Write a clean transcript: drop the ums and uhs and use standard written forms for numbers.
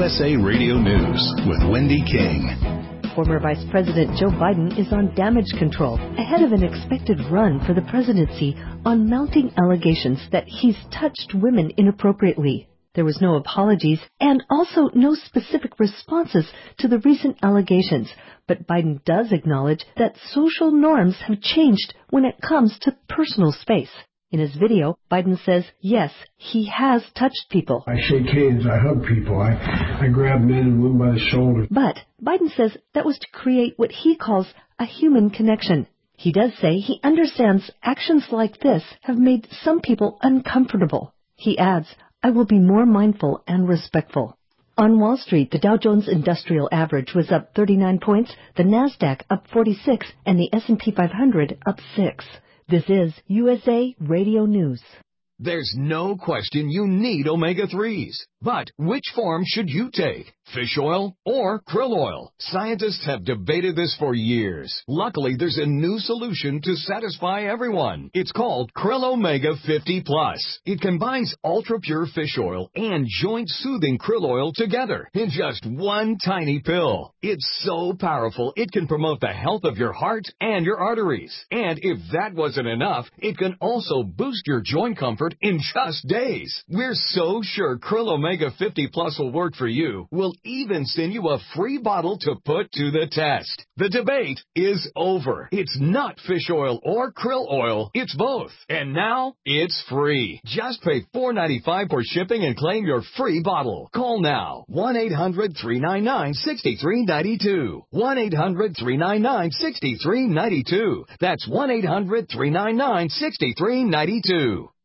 USA Radio News with Wendy King. Former Vice President Joe Biden is on damage control ahead of an expected run for the presidency on mounting allegations that he's touched women inappropriately. There was no apologies and also no specific responses to the recent allegations, but Biden does acknowledge that social norms have changed when it comes to personal space. In his video, Biden says, yes, he has touched people. I shake hands, I hug people, I grab men and women by the shoulder. But Biden says that was to create what he calls a human connection. He does say he understands actions like this have made some people uncomfortable. He adds, I will be more mindful and respectful. On Wall Street, the Dow Jones Industrial Average was up 39 points, the NASDAQ up 46, and the S&P 500 up 6. This is USA Radio News. There's no question you need omega-3s. But which form should you take? Fish oil or krill oil? Scientists have debated this for years. Luckily, there's a new solution to satisfy everyone. It's called Krill Omega 50 Plus. It combines ultra-pure fish oil and joint-soothing krill oil together in just one tiny pill. It's so powerful, it can promote the health of your heart and your arteries. And if that wasn't enough, it can also boost your joint comfort in just days. We're so sure Krill Omega 50 Plus will work for you. We'll even send you a free bottle to put to the test. The debate is over. It's not fish oil or krill oil. It's both. And now it's free. Just pay $4.95 for shipping and claim your free bottle. Call now. 1-800-399-6392. 1-800-399-6392. That's 1-800-399-6392.